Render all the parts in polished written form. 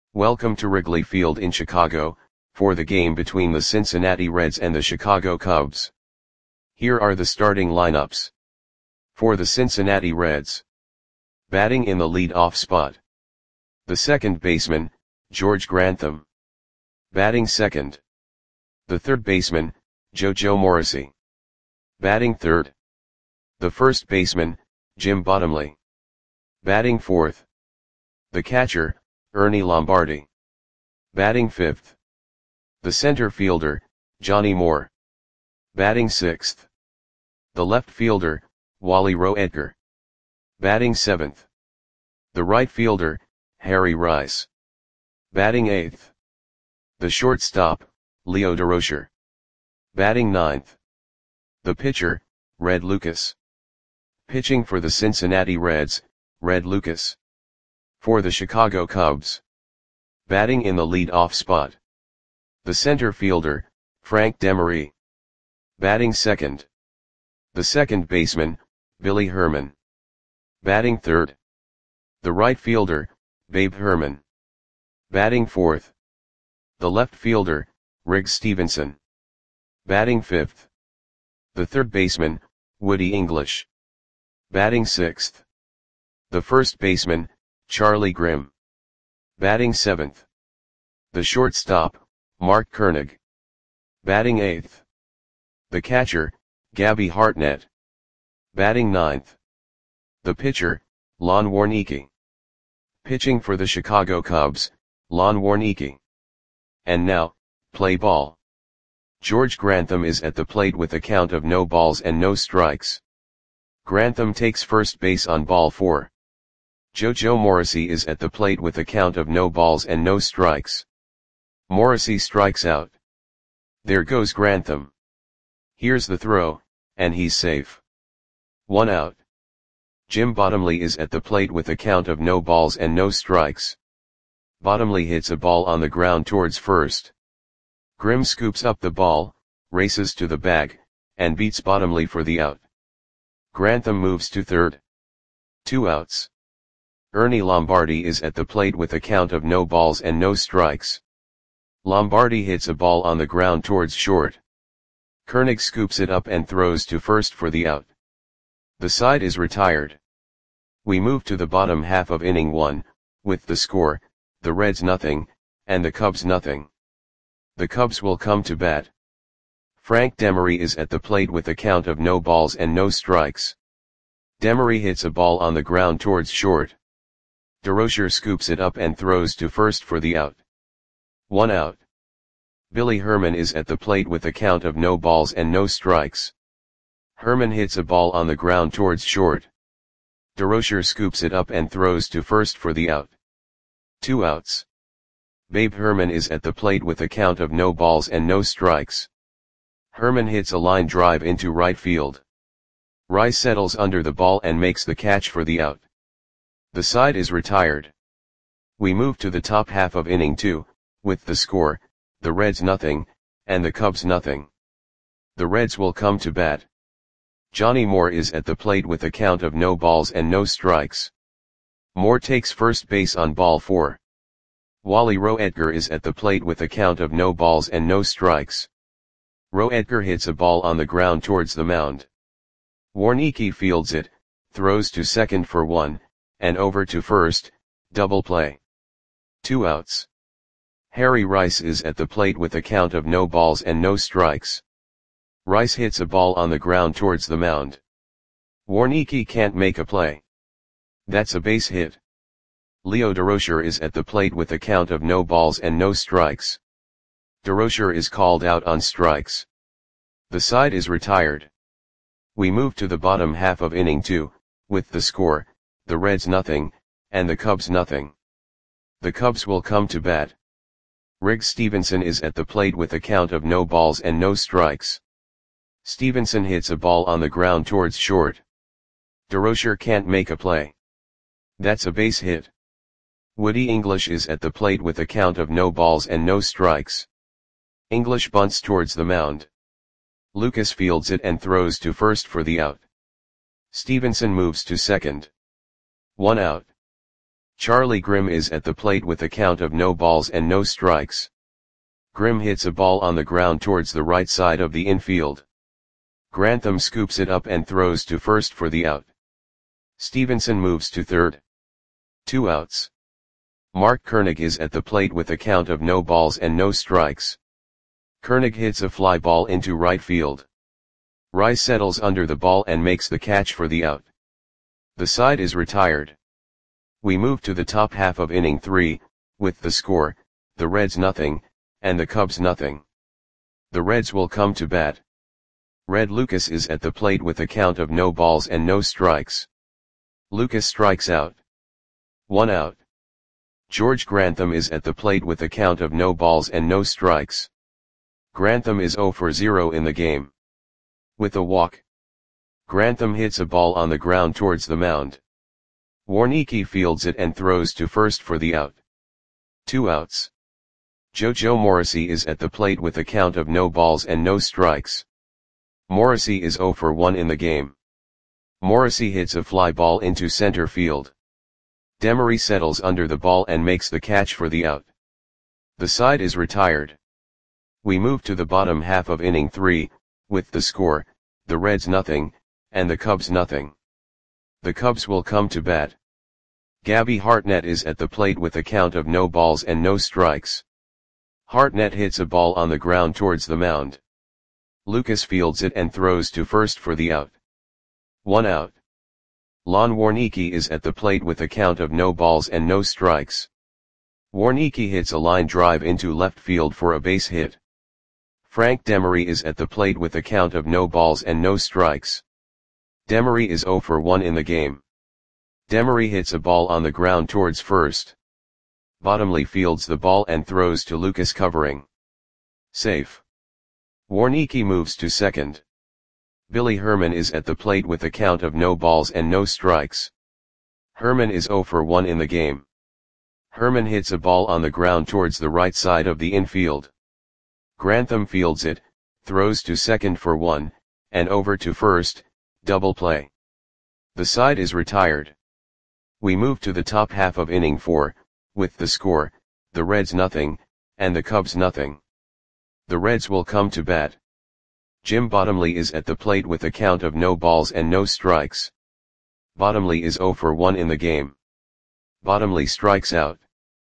Welcome to Wrigley Field in Chicago, for the game between the Cincinnati Reds and the Chicago Cubs. Here are the starting lineups. For the Cincinnati Reds. Batting in the lead-off spot. The second baseman, George Grantham. Batting second. The third baseman, JoJo Morrissey. Batting third. The first baseman, Jim Bottomley. Batting fourth. The catcher, Ernie Lombardi. Batting fifth. The center fielder, Johnny Moore. Batting sixth. The left fielder, Wally Roe Edgar. Batting seventh. The right fielder, Harry Rice. Batting eighth. The shortstop, Leo Durocher. Batting ninth. The pitcher, Red Lucas. Pitching for the Cincinnati Reds, Red Lucas. For the Chicago Cubs. Batting in the lead-off spot. The center fielder, Frank Demery. Batting second. The second baseman, Billy Herman. Batting third. The right fielder, Babe Herman. Batting fourth. The left fielder, Riggs Stevenson. Batting fifth. The third baseman, Woody English. Batting sixth. The first baseman, Charlie Grimm. Batting seventh. The shortstop, Mark Koenig. Batting eighth. The catcher, Gabby Hartnett. Batting ninth. The pitcher, Lon Warneke. Pitching for the Chicago Cubs, Lon Warneke. And now, play ball. George Grantham is at the plate with a count of no balls and no strikes. Grantham takes first base on ball 4. JoJo Morrissey is at the plate with a count of no balls and no strikes. Morrissey strikes out. There goes Grantham. Here's the throw, and he's safe. 1 out. Jim Bottomley is at the plate with a count of no balls and no strikes. Bottomley hits a ball on the ground towards first. Grimm scoops up the ball, races to the bag, and beats Bottomley for the out. Grantham moves to third. 2 outs. Ernie Lombardi is at the plate with a count of no balls and no strikes. Lombardi hits a ball on the ground towards short. Koenig scoops it up and throws to first for the out. The side is retired. We move to the bottom half of inning 1, with the score, the Reds nothing, and the Cubs nothing. The Cubs will come to bat. Frank Demery is at the plate with a count of no balls and no strikes. Demery hits a ball on the ground towards short. Durocher scoops it up and throws to first for the out. 1 out. Billy Herman is at the plate with a count of no balls and no strikes. Herman hits a ball on the ground towards short. Durocher scoops it up and throws to first for the out. 2 outs. Babe Herman is at the plate with a count of no balls and no strikes. Herman hits a line drive into right field. Rice settles under the ball and makes the catch for the out. The side is retired. We move to the top half of inning 2, with the score, the Reds nothing, and the Cubs nothing. The Reds will come to bat. Johnny Moore is at the plate with a count of no balls and no strikes. Moore takes first base on ball 4. Wally Roe Edgar is at the plate with a count of no balls and no strikes. Roe Edgar hits a ball on the ground towards the mound. Warneke fields it, throws to second for 1, and over to first, double play. 2 outs. Harry Rice is at the plate with a count of no balls and no strikes. Rice hits a ball on the ground towards the mound. Warneke can't make a play. That's a base hit. Leo Durocher is at the plate with a count of no balls and no strikes. Durocher is called out on strikes. The side is retired. We move to the bottom half of inning 2, with the score, the Reds nothing, and the Cubs nothing. The Cubs will come to bat. Riggs Stevenson is at the plate with a count of no balls and no strikes. Stevenson hits a ball on the ground towards short. Durocher can't make a play. That's a base hit. Woody English is at the plate with a count of no balls and no strikes. English bunts towards the mound. Lucas fields it and throws to first for the out. Stevenson moves to second. 1 out. Charlie Grimm is at the plate with a count of no balls and no strikes. Grimm hits a ball on the ground towards the right side of the infield. Grantham scoops it up and throws to first for the out. Stevenson moves to third. 2 outs. Mark Koenig is at the plate with a count of no balls and no strikes. Koenig hits a fly ball into right field. Rice settles under the ball and makes the catch for the out. The side is retired. We move to the top half of inning 3, with the score, the Reds nothing, and the Cubs nothing. The Reds will come to bat. Red Lucas is at the plate with a count of no balls and no strikes. Lucas strikes out. 1 out. George Grantham is at the plate with a count of no balls and no strikes. Grantham is 0 for 0 in the game. With a walk. Grantham hits a ball on the ground towards the mound. Warneke fields it and throws to first for the out. 2 outs. JoJo Morrissey is at the plate with a count of no balls and no strikes. Morrissey is 0 for 1 in the game. Morrissey hits a fly ball into center field. Demery settles under the ball and makes the catch for the out. The side is retired. We move to the bottom half of inning 3, with the score, the Reds nothing, and the Cubs nothing. The Cubs will come to bat. Gabby Hartnett is at the plate with a count of no balls and no strikes. Hartnett hits a ball on the ground towards the mound. Lucas fields it and throws to first for the out. 1 out. Lon Warneke is at the plate with a count of no balls and no strikes. Warneke hits a line drive into left field for a base hit. Frank Demery is at the plate with a count of no balls and no strikes. Demery is 0 for 1 in the game. Demery hits a ball on the ground towards first. Bottomley fields the ball and throws to Lucas covering. Safe. Warneke moves to second. Billy Herman is at the plate with a count of no balls and no strikes. Herman is 0 for 1 in the game. Herman hits a ball on the ground towards the right side of the infield. Grantham fields it, throws to second for 1, and over to first, double play. The side is retired. We move to the top half of inning 4, with the score, the Reds nothing, and the Cubs nothing. The Reds will come to bat. Jim Bottomley is at the plate with a count of no balls and no strikes. Bottomley is 0 for 1 in the game. Bottomley strikes out.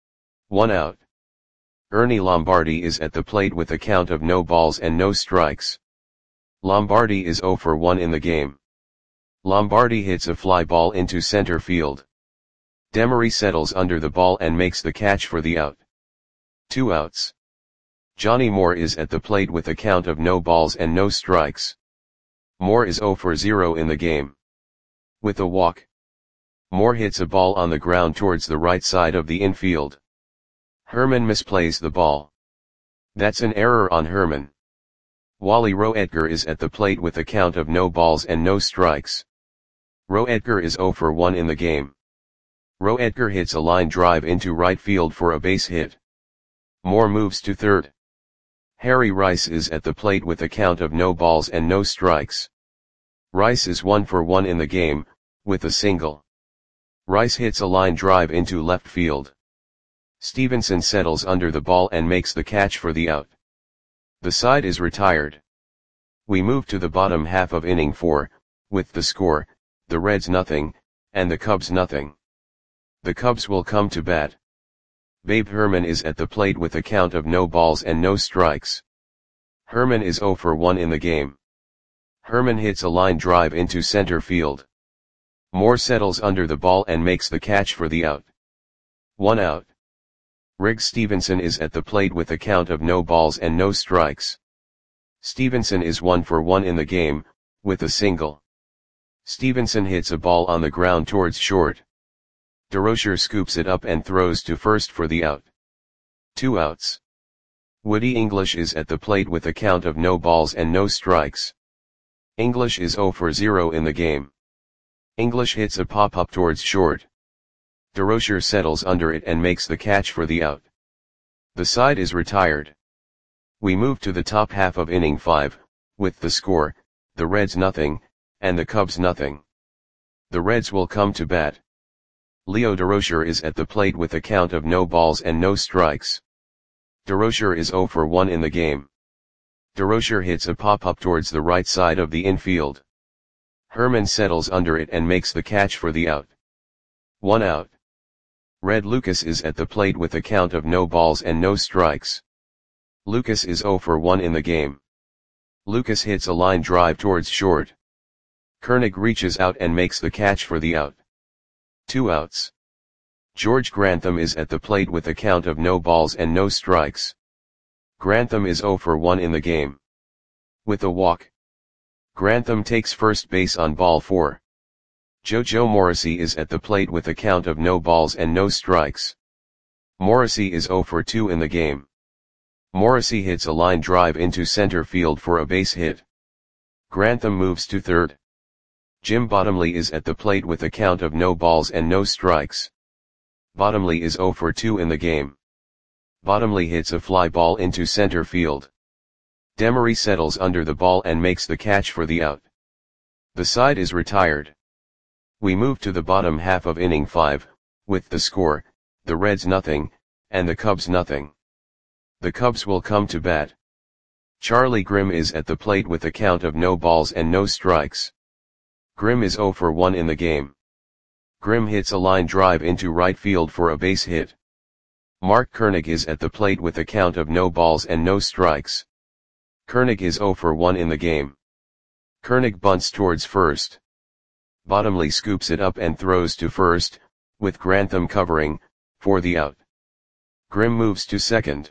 1 out. Ernie Lombardi is at the plate with a count of no balls and no strikes. Lombardi is 0 for 1 in the game. Lombardi hits a fly ball into center field. Demery settles under the ball and makes the catch for the out. 2 outs. Johnny Moore is at the plate with a count of no balls and no strikes. Moore is 0 for 0 in the game. With a walk. Moore hits a ball on the ground towards the right side of the infield. Herman misplays the ball. That's an error on Herman. Wally Roedger is at the plate with a count of no balls and no strikes. Roedger is 0 for 1 in the game. Roedger hits a line drive into right field for a base hit. Moore moves to third. Harry Rice is at the plate with a count of no balls and no strikes. Rice is 1 for 1 in the game, with a single. Rice hits a line drive into left field. Stevenson settles under the ball and makes the catch for the out. The side is retired. We move to the bottom half of inning 4, with the score, the Reds nothing, and the Cubs nothing. The Cubs will come to bat. Babe Herman is at the plate with a count of no balls and no strikes. Herman is 0 for 1 in the game. Herman hits a line drive into center field. Moore settles under the ball and makes the catch for the out. 1 out. Riggs Stevenson is at the plate with a count of no balls and no strikes. Stevenson is 1 for 1 in the game, with a single. Stevenson hits a ball on the ground towards short. DeRocher scoops it up and throws to first for the out. 2 outs. Woody English is at the plate with a count of no balls and no strikes. English is 0 for 0 in the game. English hits a pop-up towards short. DeRocher settles under it and makes the catch for the out. The side is retired. We move to the top half of inning 5, with the score, the Reds nothing, and the Cubs nothing. The Reds will come to bat. Leo Durocher is at the plate with a count of no balls and no strikes. Durocher is 0 for 1 in the game. Durocher hits a pop-up towards the right side of the infield. Herman settles under it and makes the catch for the out. 1 out. Red Lucas is at the plate with a count of no balls and no strikes. Lucas is 0 for 1 in the game. Lucas hits a line drive towards short. Koenig reaches out and makes the catch for the out. 2 outs. George Grantham is at the plate with a count of no balls and no strikes. Grantham is 0 for 1 in the game. With a walk, Grantham takes first base on ball 4. Jojo Morrissey is at the plate with a count of no balls and no strikes. Morrissey is 0 for 2 in the game. Morrissey hits a line drive into center field for a base hit. Grantham moves to third. Jim Bottomley is at the plate with a count of no balls and no strikes. Bottomley is 0 for 2 in the game. Bottomley hits a fly ball into center field. Demery settles under the ball and makes the catch for the out. The side is retired. We move to the bottom half of inning 5, with the score, the Reds nothing, and the Cubs nothing. The Cubs will come to bat. Charlie Grimm is at the plate with a count of no balls and no strikes. Grimm is 0 for 1 in the game. Grimm hits a line drive into right field for a base hit. Mark Koenig is at the plate with a count of no balls and no strikes. Koenig is 0 for 1 in the game. Koenig bunts towards first. Bottomley scoops it up and throws to first, with Grantham covering, for the out. Grimm moves to second.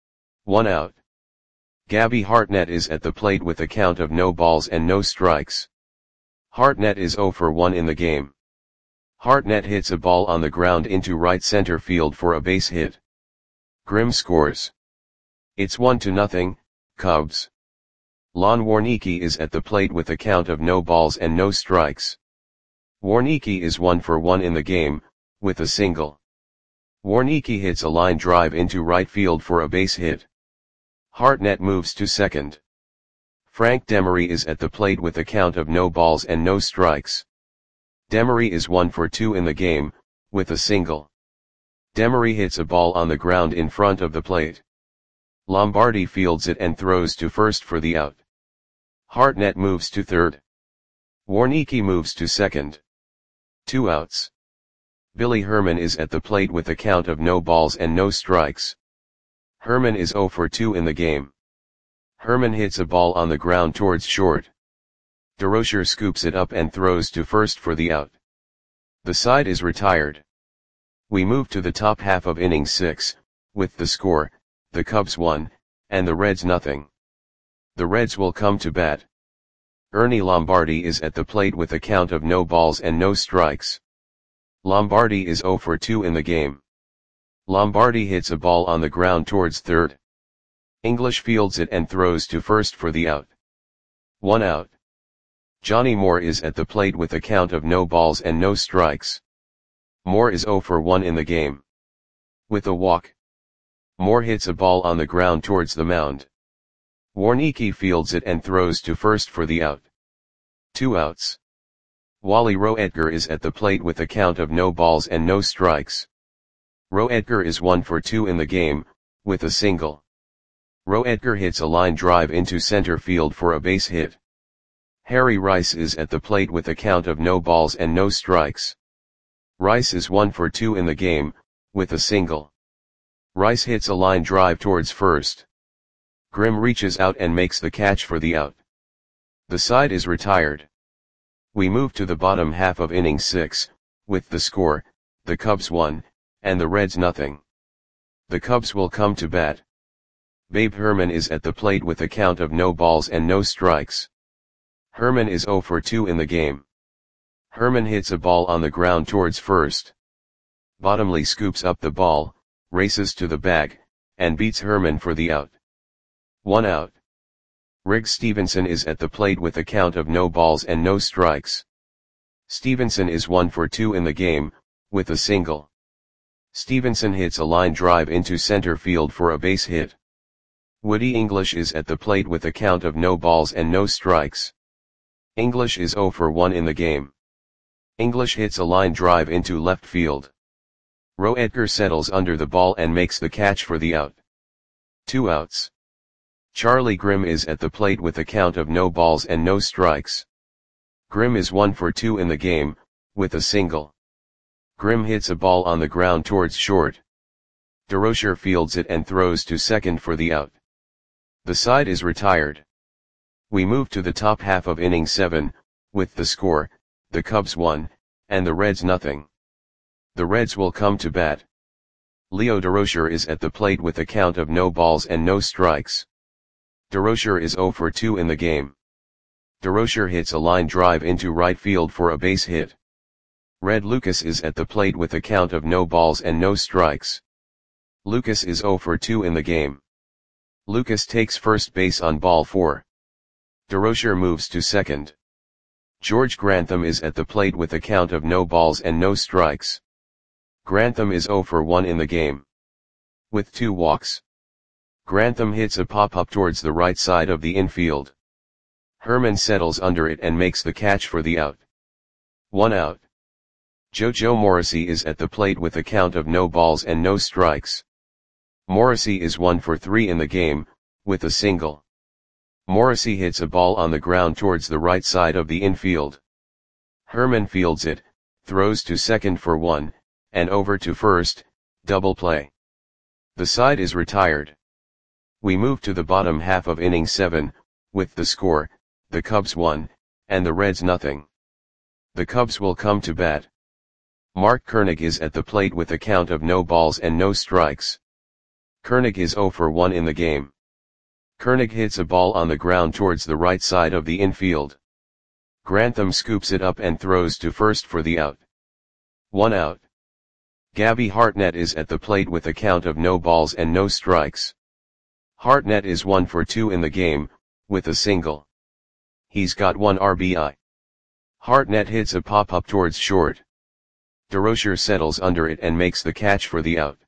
1 out. Gabby Hartnett is at the plate with a count of no balls and no strikes. Hartnett is 0 for 1 in the game. Hartnett hits a ball on the ground into right center field for a base hit. Grimm scores. It's 1-0, Cubs. Lon Warneke is at the plate with a count of no balls and no strikes. Warneke is 1 for 1 in the game, with a single. Warneke hits a line drive into right field for a base hit. Hartnett moves to second. Frank Demery is at the plate with a count of no balls and no strikes. Demery is 1 for 2 in the game, with a single. Demery hits a ball on the ground in front of the plate. Lombardi fields it and throws to first for the out. Hartnett moves to third. Warneke moves to second. 2 outs. Billy Herman is at the plate with a count of no balls and no strikes. Herman is 0 for 2 in the game. Herman hits a ball on the ground towards short. Durocher scoops it up and throws to first for the out. The side is retired. We move to the top half of inning 6, with the score, the Cubs 1, and the Reds nothing. The Reds will come to bat. Ernie Lombardi is at the plate with a count of no balls and no strikes. Lombardi is 0 for 2 in the game. Lombardi hits a ball on the ground towards third. English fields it and throws to first for the out. 1 out. Johnny Moore is at the plate with a count of no balls and no strikes. Moore is 0 for 1 in the game. With a walk, Moore hits a ball on the ground towards the mound. Warneke fields it and throws to first for the out. 2 outs. Wally Roedger is at the plate with a count of no balls and no strikes. Roedger is 1 for 2 in the game, with a single. Roedger hits a line drive into center field for a base hit. Harry Rice is at the plate with a count of no balls and no strikes. Rice is 1 for 2 in the game, with a single. Rice hits a line drive towards first. Grimm reaches out and makes the catch for the out. The side is retired. We move to the bottom half of inning 6, with the score, the Cubs 1, and the Reds nothing. The Cubs will come to bat. Babe Herman is at the plate with a count of no balls and no strikes. Herman is 0 for 2 in the game. Herman hits a ball on the ground towards first. Bottomley scoops up the ball, races to the bag, and beats Herman for the out. 1 out. Riggs Stevenson is at the plate with a count of no balls and no strikes. Stevenson is 1 for 2 in the game, with a single. Stevenson hits a line drive into center field for a base hit. Woody English is at the plate with a count of no balls and no strikes. English is 0 for 1 in the game. English hits a line drive into left field. Roe Edgar settles under the ball and makes the catch for the out. 2 outs. Charlie Grimm is at the plate with a count of no balls and no strikes. Grimm is 1 for 2 in the game, with a single. Grimm hits a ball on the ground towards short. DeRocher fields it and throws to second for the out. The side is retired. We move to the top half of inning 7, with the score, the Cubs 1, and the Reds nothing. The Reds will come to bat. Leo DeRocher is at the plate with a count of no balls and no strikes. DeRocher is 0 for 2 in the game. DeRocher hits a line drive into right field for a base hit. Red Lucas is at the plate with a count of no balls and no strikes. Lucas is 0 for 2 in the game. Lucas takes first base on ball 4. DeRocher moves to second. George Grantham is at the plate with a count of no balls and no strikes. Grantham is 0 for 1 in the game. With 2 walks. Grantham hits a pop-up towards the right side of the infield. Herman settles under it and makes the catch for the out. 1 out. JoJo Morrissey is at the plate with a count of no balls and no strikes. Morrissey is 1 for 3 in the game, with a single. Morrissey hits a ball on the ground towards the right side of the infield. Herman fields it, throws to second for 1, and over to first, double play. The side is retired. We move to the bottom half of inning 7, with the score, the Cubs 1, and the Reds nothing. The Cubs will come to bat. Mark Koenig is at the plate with a count of no balls and no strikes. Koenig is 0 for 1 in the game. Koenig hits a ball on the ground towards the right side of the infield. Grantham scoops it up and throws to first for the out. 1 out. Gabby Hartnett is at the plate with a count of no balls and no strikes. Hartnett is 1 for 2 in the game, with a single. He's got 1 RBI. Hartnett hits a pop-up towards short. DeRocher settles under it and makes the catch for the out.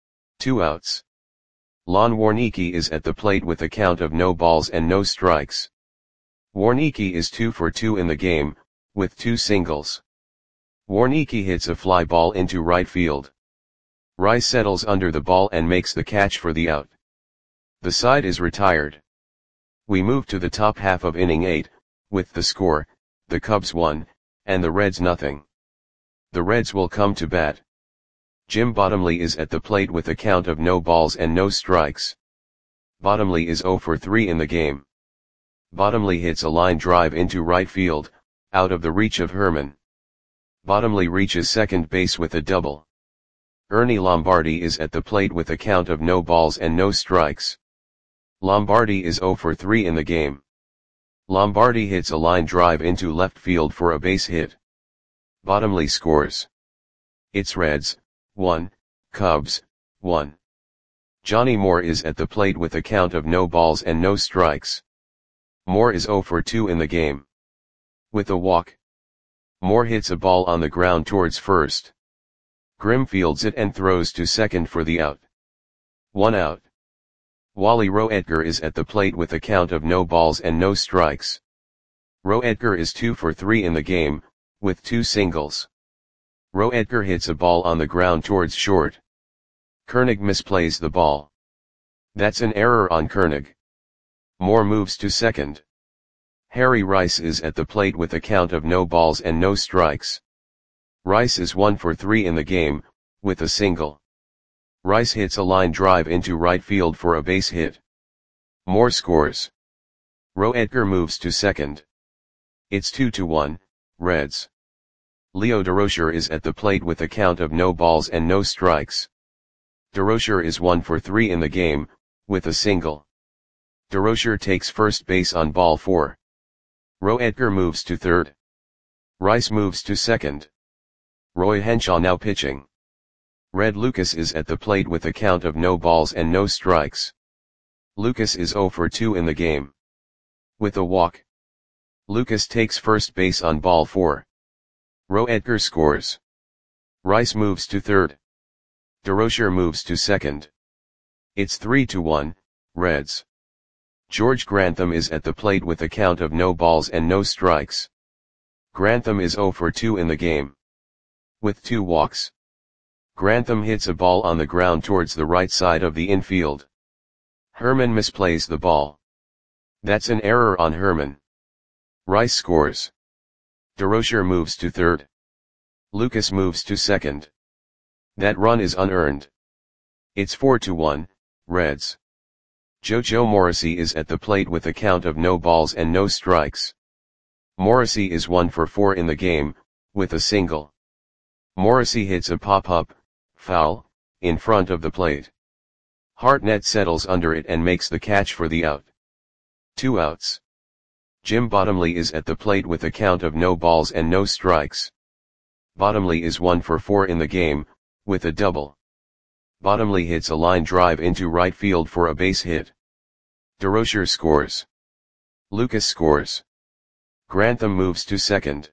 2 outs. Lon Warneke is at the plate with a count of no balls and no strikes. Warneke is 2 for 2 in the game, with 2 singles. Warneke hits a fly ball into right field. Rice settles under the ball and makes the catch for the out. The side is retired. We move to the top half of inning 8, with the score, the Cubs 1, and the Reds nothing. The Reds will come to bat. Jim Bottomley is at the plate with a count of no balls and no strikes. Bottomley is 0 for 3 in the game. Bottomley hits a line drive into right field, out of the reach of Herman. Bottomley reaches second base with a double. Ernie Lombardi is at the plate with a count of no balls and no strikes. Lombardi is 0 for 3 in the game. Lombardi hits a line drive into left field for a base hit. Bottomley scores. It's Reds 1, Cubs 1. Johnny Moore is at the plate with a count of no balls and no strikes. Moore is 0 for 2 in the game. With a walk. Moore hits a ball on the ground towards first. Grimm fields it and throws to second for the out. 1 out. Wally Roe Edgar is at the plate with a count of no balls and no strikes. Roe Edgar is 2 for 3 in the game, with 2 singles. Roe Edgar hits a ball on the ground towards short. Koenig misplays the ball. That's an error on Koenig. Moore moves to second. Harry Rice is at the plate with a count of no balls and no strikes. Rice is 1 for 3 in the game, with a single. Rice hits a line drive into right field for a base hit. Moore scores. Roe Edgar moves to second. It's 2-1, Reds. Leo DeRocher is at the plate with a count of no balls and no strikes. DeRocher is 1 for 3 in the game, with a single. DeRocher takes first base on ball 4. Roe Edgar moves to third. Rice moves to second. Roy Henshaw now pitching. Red Lucas is at the plate with a count of no balls and no strikes. Lucas is 0 for 2 in the game. With a walk. Lucas takes first base on ball 4. Roe Edgar scores. Rice moves to third. DeRocher moves to second. It's 3-1, Reds. George Grantham is at the plate with a count of no balls and no strikes. Grantham is 0 for 2 in the game. With 2 walks. Grantham hits a ball on the ground towards the right side of the infield. Herman misplays the ball. That's an error on Herman. Rice scores. DeRocher moves to third. Lucas moves to second. That run is unearned. It's 4-1, Reds. Jojo Morrissey is at the plate with a count of no balls and no strikes. Morrissey is 1 for 4 in the game, with a single. Morrissey hits a pop-up, foul, in front of the plate. Hartnett settles under it and makes the catch for the out. 2 outs. Jim Bottomley is at the plate with a count of no balls and no strikes. Bottomley is 1 for 4 in the game, with a double. Bottomley hits a line drive into right field for a base hit. DeRocher scores. Lucas scores. Grantham moves to second.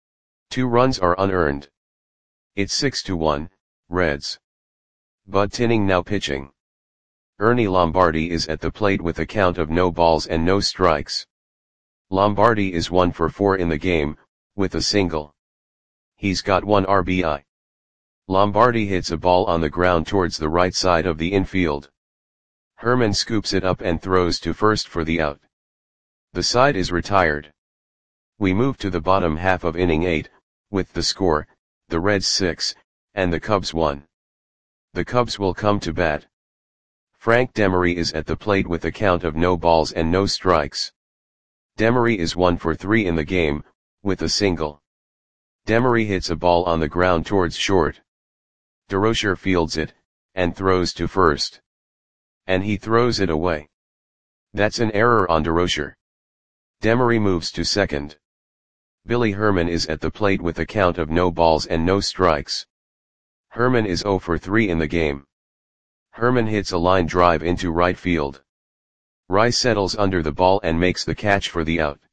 2 runs are unearned. It's 6-1, Reds. Bud Tinning now pitching. Ernie Lombardi is at the plate with a count of no balls and no strikes. Lombardi is 1 for 4 in the game, with a single. He's got 1 RBI. Lombardi hits a ball on the ground towards the right side of the infield. Herman scoops it up and throws to first for the out. The side is retired. We move to the bottom half of inning 8, with the score, the Reds 6, and the Cubs 1. The Cubs will come to bat. Frank Demery is at the plate with a count of no balls and no strikes. Demery is 1 for 3 in the game, with a single. Demery hits a ball on the ground towards short. DeRocher fields it, and throws to first. And he throws it away. That's an error on DeRocher. Demery moves to second. Billy Herman is at the plate with a count of no balls and no strikes. Herman is 0 for 3 in the game. Herman hits a line drive into right field. Rice settles under the ball and makes the catch for the out.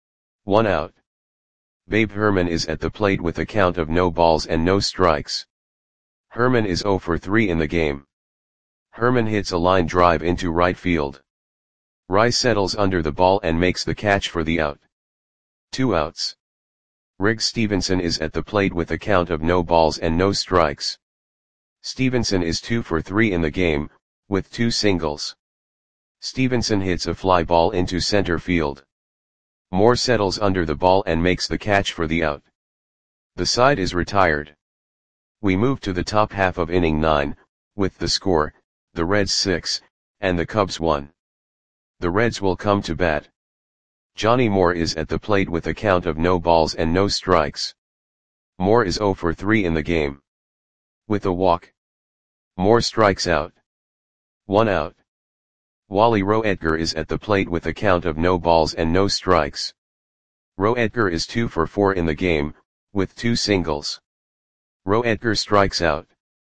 1 out. Babe Herman is at the plate with a count of no balls and no strikes. Herman is 0 for 3 in the game. Herman hits a line drive into right field. Rice settles under the ball and makes the catch for the out. 2 outs. Riggs Stevenson is at the plate with a count of no balls and no strikes. Stevenson is 2 for 3 in the game, with 2 singles. Stevenson hits a fly ball into center field. Moore settles under the ball and makes the catch for the out. The side is retired. We move to the top half of inning 9, with the score, the Reds 6, and the Cubs 1. The Reds will come to bat. Johnny Moore is at the plate with a count of no balls and no strikes. Moore is 0 for 3 in the game. With a walk. Moore strikes out. 1 out. Wally Roedger is at the plate with a count of no balls and no strikes. Roedger is 2 for 4 in the game, with 2 singles. Roedger strikes out.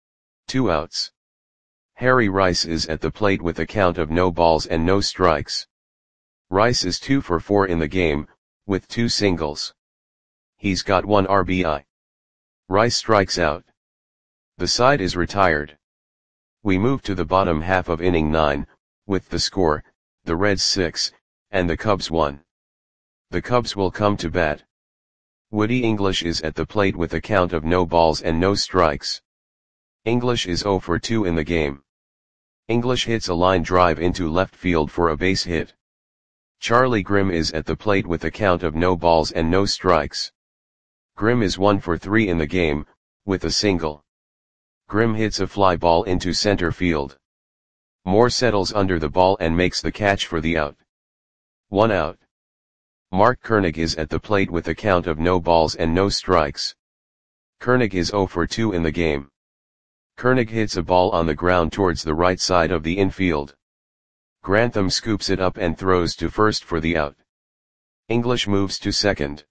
2 outs. Harry Rice is at the plate with a count of no balls and no strikes. Rice is 2 for 4 in the game, with 2 singles. He's got 1 RBI. Rice strikes out. The side is retired. We move to the bottom half of inning 9, with the score, the Reds 6, and the Cubs 1. The Cubs will come to bat. Woody English is at the plate with a count of no balls and no strikes. English is 0 for 2 in the game. English hits a line drive into left field for a base hit. Charlie Grimm is at the plate with a count of no balls and no strikes. Grimm is 1 for 3 in the game, with a single. Grimm hits a fly ball into center field. Moore settles under the ball and makes the catch for the out. 1 out. Mark Koenig is at the plate with a count of no balls and no strikes. Koenig is 0 for 2 in the game. Koenig hits a ball on the ground towards the right side of the infield. Grantham scoops it up and throws to first for the out. English moves to second.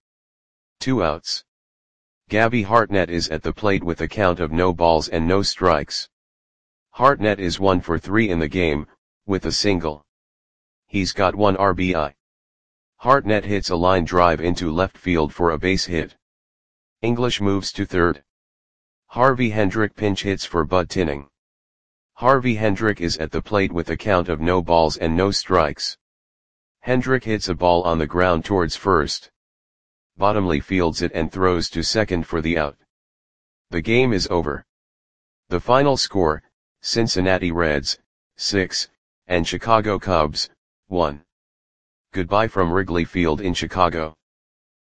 2 outs. Gabby Hartnett is at the plate with a count of no balls and no strikes. Hartnett is 1 for 3 in the game, with a single. He's got 1 RBI. Hartnett hits a line drive into left field for a base hit. English moves to third. Harvey Hendrick pinch hits for Bud Tinning. Harvey Hendrick is at the plate with a count of no balls and no strikes. Hendrick hits a ball on the ground towards first. Bottomley fields it and throws to second for the out. The game is over. The final score, Cincinnati Reds, 6, and Chicago Cubs, 1. Goodbye from Wrigley Field in Chicago.